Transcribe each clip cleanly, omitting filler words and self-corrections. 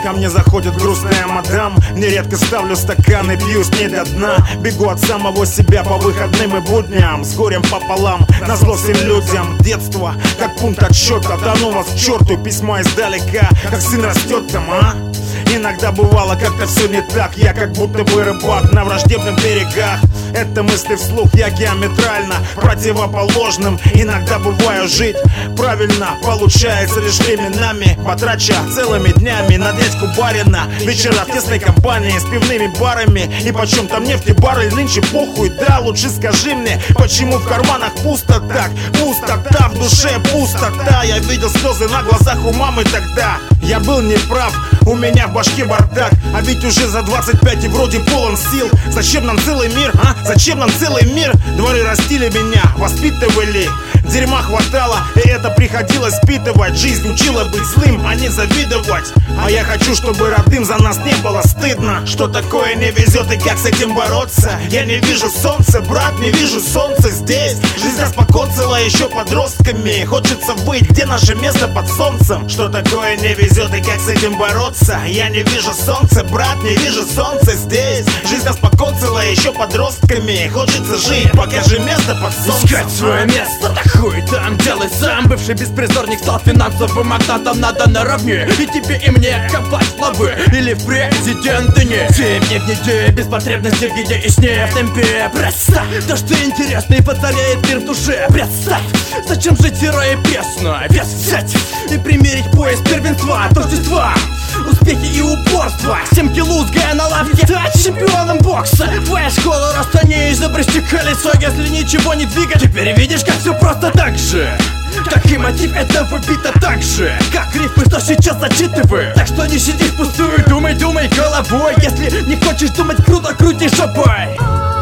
ко мне заходит грустная мадам. Нередко ставлю стакан и пью с ней до дна. Бегу от самого себя по выходным и будням, с горем пополам, назло всем людям. Детство, как пункт отсчета, да ну вас к черту. Письма издалека, как сын растет там, а? Иногда бывало как-то все не так. Я как будто бы рыбак на враждебных берегах. Это мысли вслух, я диаметрально противоположным. Иногда бываю жить правильно получается лишь временами, потрача целыми днями на дядьку барина. Вечера в тесной компании с пивными барами. И почем там нефтебары нынче похуй, да? Лучше скажи мне, почему в карманах пусто так? Пустота в душе, пустота. Я видел слезы на глазах у мамы тогда. Я был неправ, у меня в башке бардак. А ведь уже за 25 и вроде полон сил. Зачем нам целый мир, а? Зачем нам целый мир? Дворы растили меня, воспитывали. Дерьма хватало, и это приходилось впитывать. Жизнь учила быть злым, а не завидовать. А я хочу, чтобы родным за нас не было стыдно. Что такое не везет и как с этим бороться? Я не вижу солнца, брат, не вижу солнца здесь. Жизнь нас покоцала еще подростками. Хочется быть, где наше место под солнцем? Что такое не везет и как с этим бороться? Я не вижу солнца, брат, не вижу солнца здесь. Жизнь нас покоцала еще подростками. Хочется жить, покажи место под солнцем. Искать свое место, так хуй там делай сам. Бывший беспризорник стал финансовым магнатом. Надо наравне и тебе и мне копать лавы. Или в президенты не 7 дней в неделю без потребности в еде и сне в темпе. Представь, то что интересно и поцаряет мир в душе. Представь, зачем жить сырое и пресно? Вес взять и примерить пояс первенства, тождества, успехи и упорство. 7 кило сгая на лавке, стать чемпионом бокса. Твоя школа роста не изобрести колесо, если ничего не двигать. Теперь видишь, как все просто так же. Как и мотив этого бита так же, как рифмы, что сейчас зачитываю. Так что не сиди впустую, думай, думай головой. Если не хочешь думать круто, крути жопой.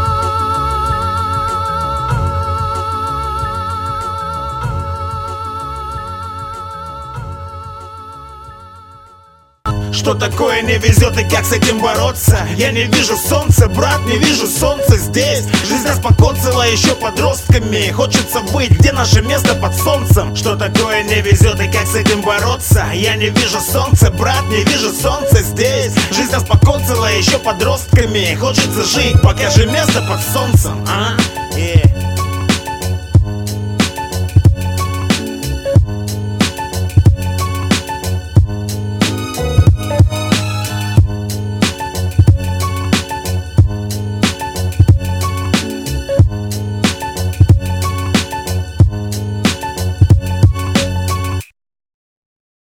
Что такое не везет и как с этим бороться? Я не вижу солнца, брат, не вижу солнца здесь. Жизнь нас покоцала еще подростками. Хочется быть, где наше место под солнцем? Что такое не везет и как с этим бороться? Я не вижу солнца, брат, не вижу солнца здесь. Жизнь нас покоцала еще подростками. Хочется жить, покажи место под солнцем, а?